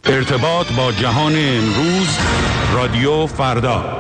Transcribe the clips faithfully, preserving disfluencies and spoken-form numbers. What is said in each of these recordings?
ارتباط با جهان امروز، رادیو فردا.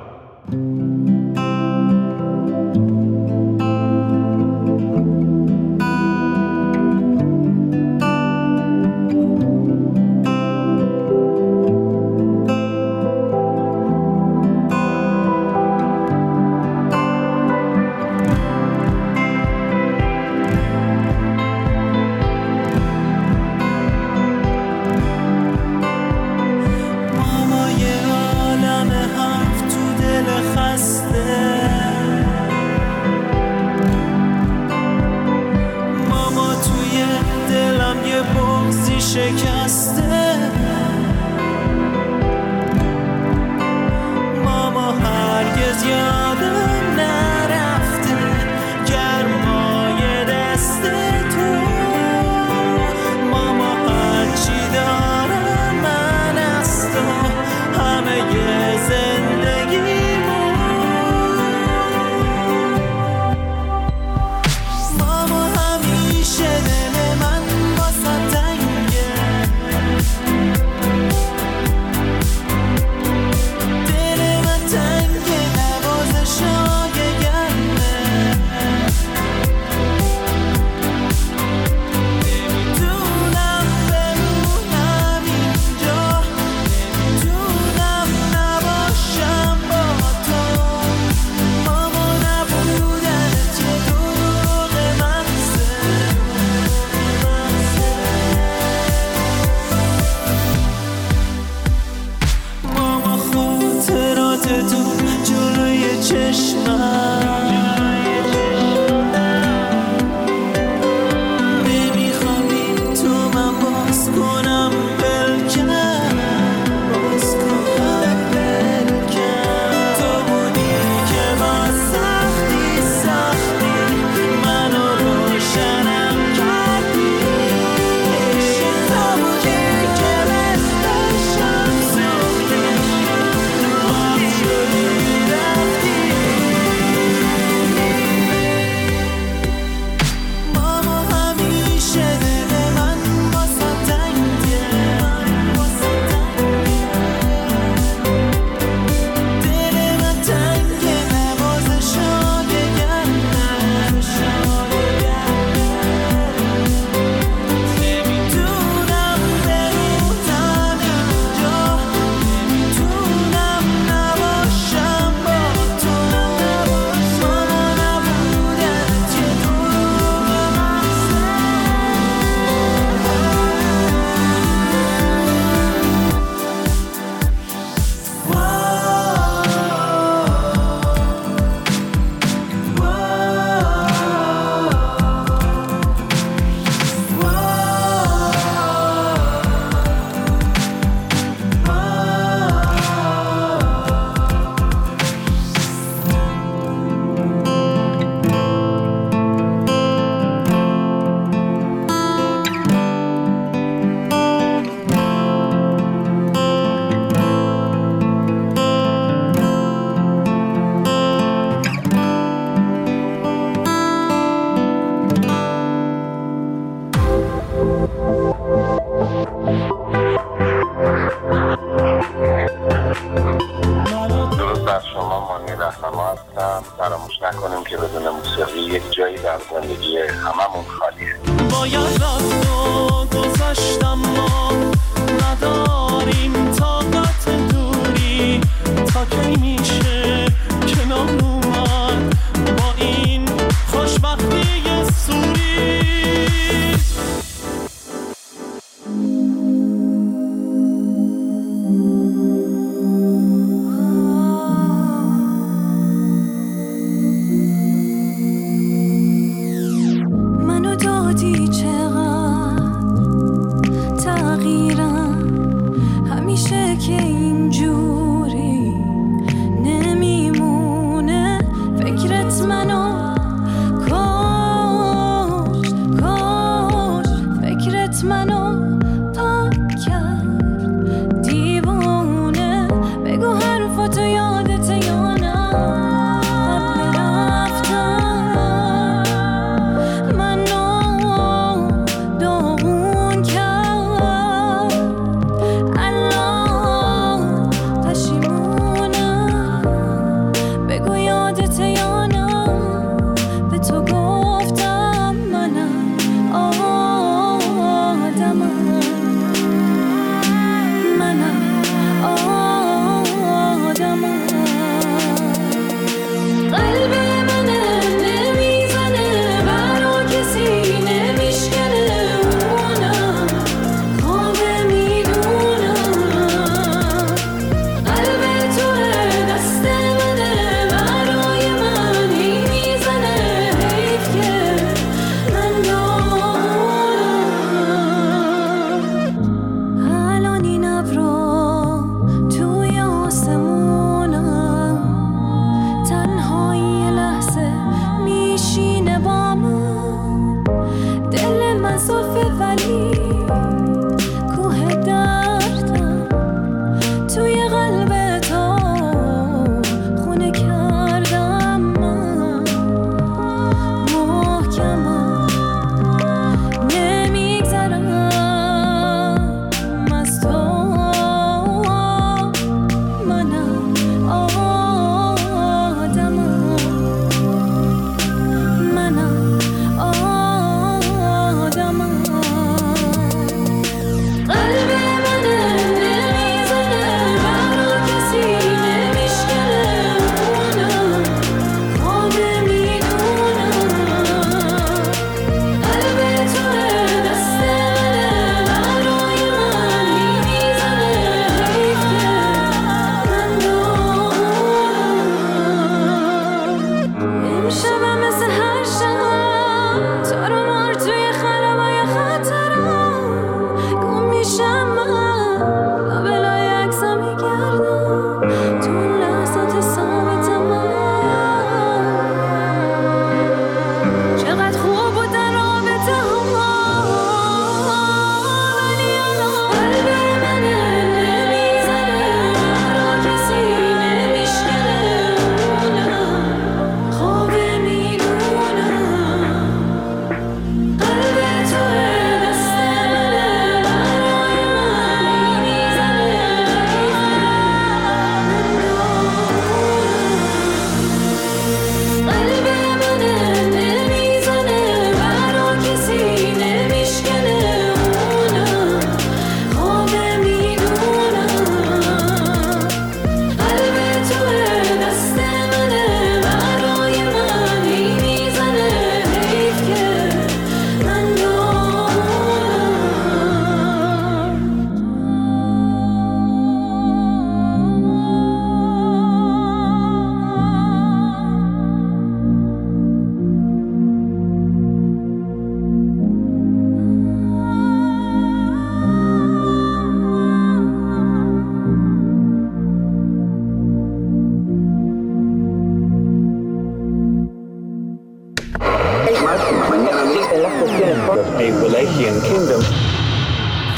فراموش نکنیم که بدون موسیقی یک جایی در زندگی هممون خالیه. باید رفت و گذاشتم ما نداریم طاقت دوری تا کی میشه کنار اومد با این خوشبختی سوری.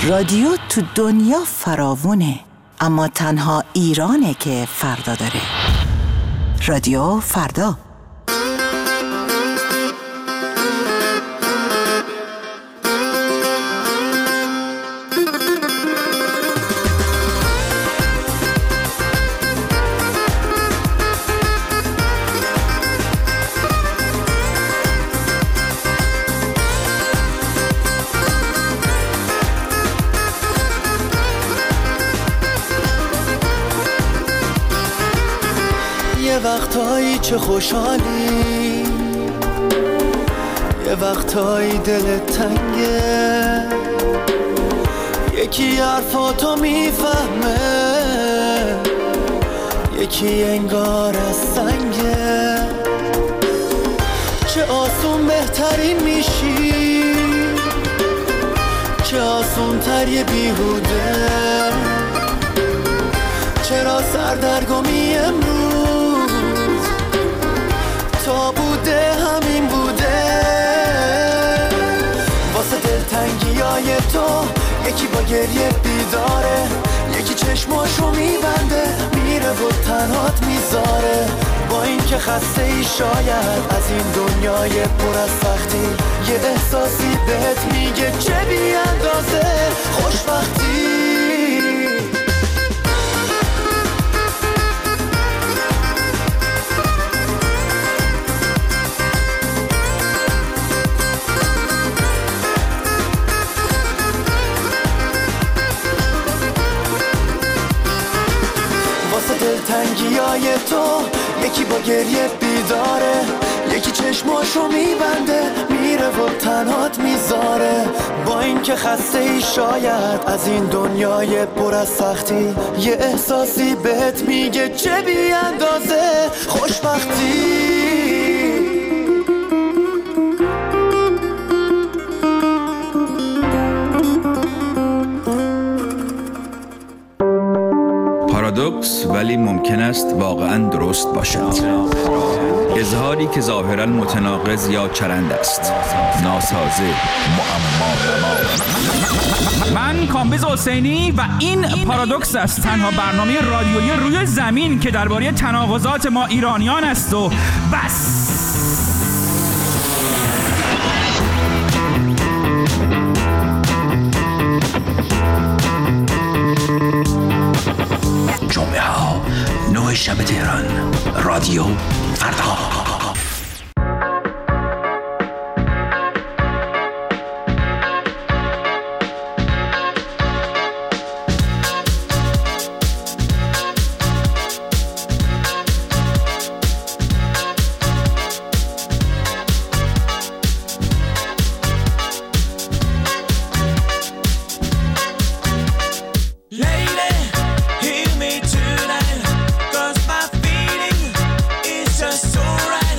رادیو تو دنیا فراوونه، اما تنها ایرانه که فردا داره. رادیو فردا. یه وقتایی چه خوشحالی، یه وقتایی دلت تنگه، یکی حرفاتو میفهمه، یکی انگار از سنگه. چه آسون بهترین میشی، چه آسون تر یه بیهوده. چرا سردرگمی امروز تا بوده همین بوده. واسه دلتنگی های تو یکی با گریه بیداره، یکی چشماشو میبنده میره و تنهات میذاره. با این که خسته ای شاید از این دنیای پر از سختی، یه احساسی بهت میگه چه بی اندازه خوشبختی. دلتنگی های تو یکی با گریه بیداره، یکی چشماشو میبنده میره و تنهات میذاره. با این که خسته ای شاید از این دنیای پر از سختی، یه احساسی بهت میگه چه بی اندازه خوشبختی. پارادوکس ولی ممکن است واقعاً درست باشد. اظهاری که ظاهراً متناقض یا چرند است. ناسازه، معما. من کامبیز حسینی و این پارادوکس است، تنها برنامه رادیویی روی زمین که درباره تناقضات ما ایرانیان است و بس. جمعه ها نه شب تهران، رادیو فردا. Hear me tonight, 'cause my feeling is just so right.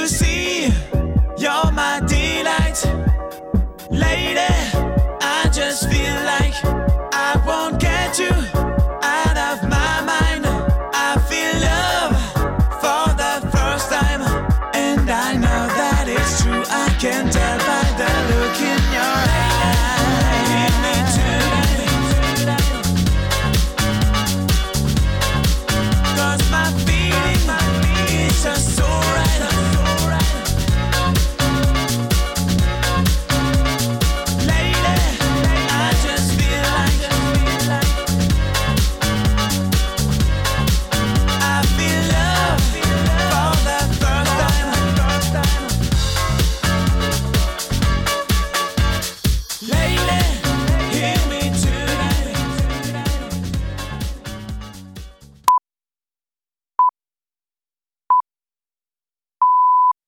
see you're my delight, lady.